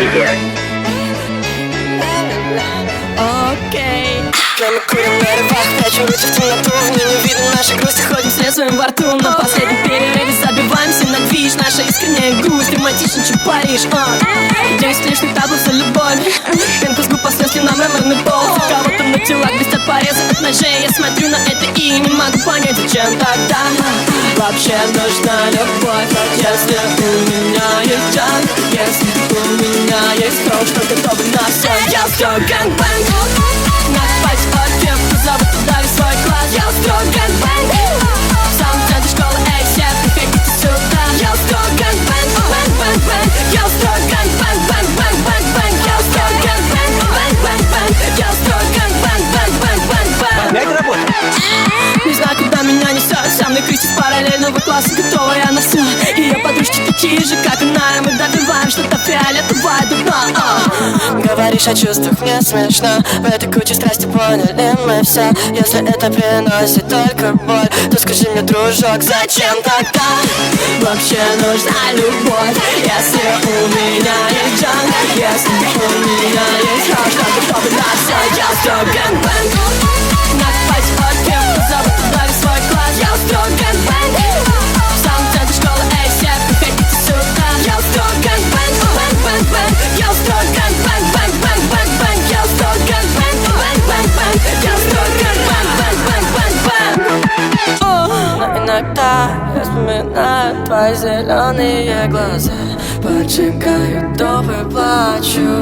Окей. Мы курим на рывах, прячем руки в темноту. Мне не видно нашей грусти, ходим вслед своим во рту. На последнем перерыве забиваемся на движ. Наша искренняя грусть, романтичный, чем Париж. 10 лишних табов за любовь. Пенка с губ после на мраморный пол. Кого-то на телах блестят порезы от ножей. Я смотрю на это и не могу понять, зачем тогда вообще нужна любовь. Если у меня есть джанк, если у меня есть кровь, что готовы на все. Я строй гэнгбэнг. Накопать оргию, позовут туда весь свой класс. Я строй гэнгбэнг. В самом центре школы, эй, все, приходите сюда. Я строй гэнгбэнг, бэнг, бэнг, бэнг. Я строй гэнгбэнг, бэнг, бэнг, бэнг, бэнг. Я строй гэнгбэнг, бэнг, бэнг, бэнг. Я строй гэнгбэнг, бэнг, бэнг, бэнг, бэнг. Опять работа? Не знаю, куда меня несет. Со мной Кристи с параллельного класса, готовая на все. Ее подружки такие же, как она. Мы добиваем что-то фиолетовое до дна. Говоришь о чувствах, мне смешно. В этой куче страсти поняли мы все. Если это приносит только боль, то скажи мне, дружок, зачем тогда вообще нужна любовь? Если у меня есть джанк, если у меня есть кровь, что готовы на все. Я строй гэнгбэнг. Накопать оргию, позовут туда весь свой класс. Я строй гэнгбэнг. В самом центре школы, эй, все, приходите сюда. Я строй гэнгбэнг, бэнг, бэнг, бэнг. Я строй гэнгбэнг, бэнг, бэнг, бэнг, бэнг. Я строй гэнгбэнг, бэнг, бэнг, бэнг. Я строй гэнгбэнг, бэнг, бэнг, бэнг, бэнг. Но иногда я вспоминаю твои зеленые глаза, поджигают топы, плачу.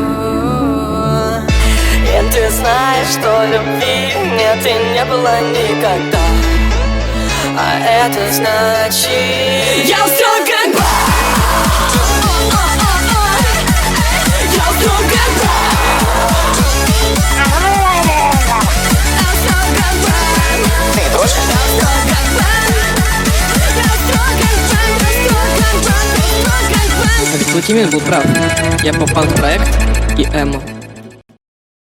И ты знаешь, что любви нет и не было никогда. А это значит я строй гэнгбэнг. Я строй гэнгбэнг. Ты тоже? Лукимин был прав. Я попал в проект и Эмма.